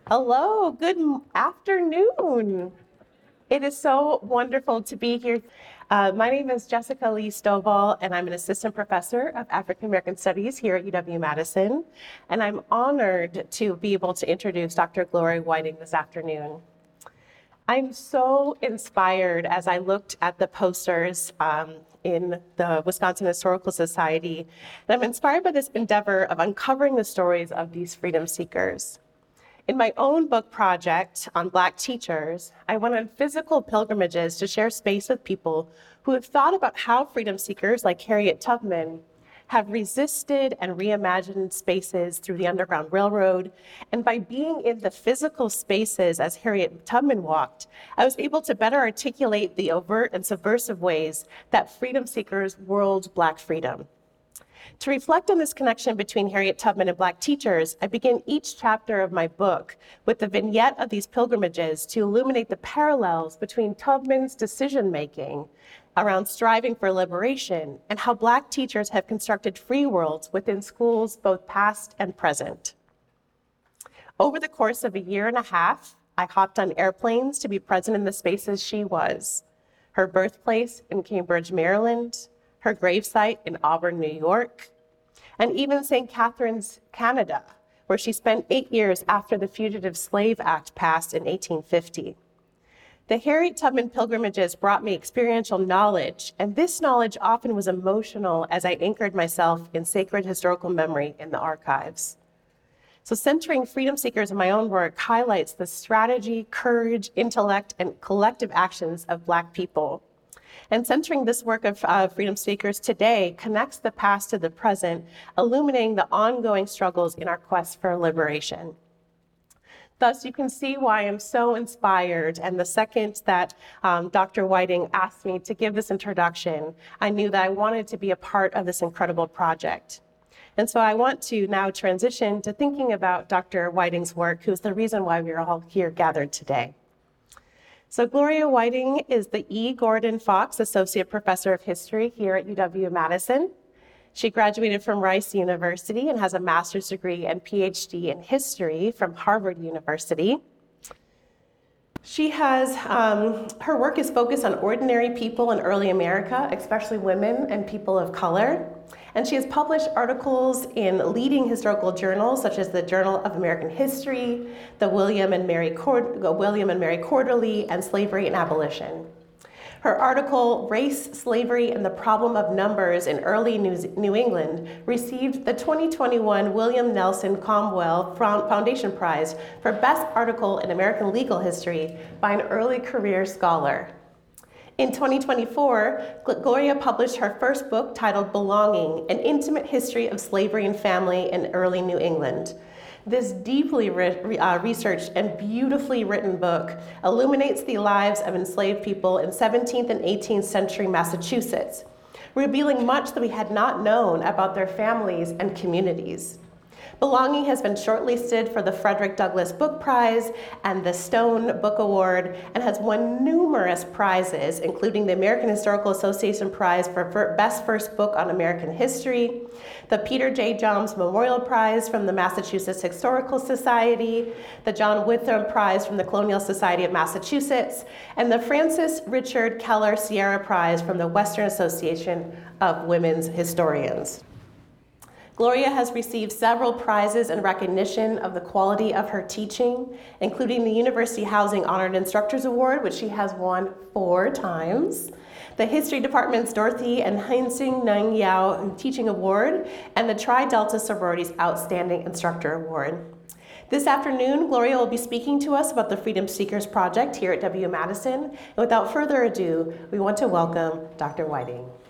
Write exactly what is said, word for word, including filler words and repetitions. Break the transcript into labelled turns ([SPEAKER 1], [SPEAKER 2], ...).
[SPEAKER 1] Hello, good m- afternoon. It is so wonderful to be here. Uh, my name is Jessica Lee Stovall, and I'm an assistant professor of African American Studies here at U W-Madison. And I'm honored to be able to introduce Doctor Gloria Whiting this afternoon. I'm so inspired as I looked at the posters um, in the Wisconsin Historical Society, and I'm inspired by this endeavor of uncovering the stories of these freedom seekers. In my own book project on Black teachers, I went on physical pilgrimages to share space with people who have thought about how freedom seekers like Harriet Tubman have resisted and reimagined spaces through the Underground Railroad. And by being in the physical spaces as Harriet Tubman walked, I was able to better articulate the overt and subversive ways that freedom seekers whirled Black freedom. To reflect on this connection between Harriet Tubman and Black teachers, I begin each chapter of my book with the vignette of these pilgrimages to illuminate the parallels between Tubman's decision-making around striving for liberation and how Black teachers have constructed free worlds within schools both past and present. Over the course of a year and a half, I hopped on airplanes to be present in the spaces she was: her birthplace in Cambridge, Maryland, her gravesite in Auburn, New York, and even Saint Catharines, Canada, where she spent eight years after the Fugitive Slave Act passed in eighteen fifty. The Harriet Tubman pilgrimages brought me experiential knowledge, and this knowledge often was emotional as I anchored myself in sacred historical memory in the archives. So centering freedom seekers in my own work highlights the strategy, courage, intellect, and collective actions of Black people. And centering this work of uh, freedom seekers today connects the past to the present, illuminating the ongoing struggles in our quest for liberation. Thus, you can see why I'm so inspired. And the second that um, Doctor Whiting asked me to give this introduction, I knew that I wanted to be a part of this incredible project. And so I want to now transition to thinking about Doctor Whiting's work, who's the reason why we're all here gathered today. So Gloria Whiting is the E. Gordon Fox Associate Professor of History here at U W-Madison. She graduated from Rice University and has a master's degree and P H D in history from Harvard University. She has, um, her work is focused on ordinary people in early America, especially women and people of color. And she has published articles in leading historical journals, such as the Journal of American History, the William and Mary, Cord- William and Mary Quarterly, and Slavery and Abolition. Her article, Race, Slavery, and the Problem of Numbers in Early New England, received the twenty twenty-one William Nelson Cromwell Foundation Prize for Best Article in American Legal History by an early career scholar. In twenty twenty-four, Gloria published her first book titled Belonging: An Intimate History of Slavery and Family in Early New England. This deeply re- uh, researched and beautifully written book illuminates the lives of enslaved people in seventeenth and eighteenth century Massachusetts, revealing much that we had not known about their families and communities. Belonging has been shortlisted for the Frederick Douglass Book Prize and the Stone Book Award, and has won numerous prizes, including the American Historical Association Prize for Best First Book on American History, the Peter J. Johns Memorial Prize from the Massachusetts Historical Society, the John Witham Prize from the Colonial Society of Massachusetts, and the Francis Richard Keller Sierra Prize from the Western Association of Women's Historians. Gloria has received several prizes in recognition of the quality of her teaching, including the University Housing Honored Instructors Award, which she has won four times, the History Department's Dorothy and Hainsing Nang Yao Teaching Award, and the Tri Delta Sororities Outstanding Instructor Award. This afternoon, Gloria will be speaking to us about the Freedom Seekers Project here at W-Madison. And without further ado, we want to welcome Doctor Whiting.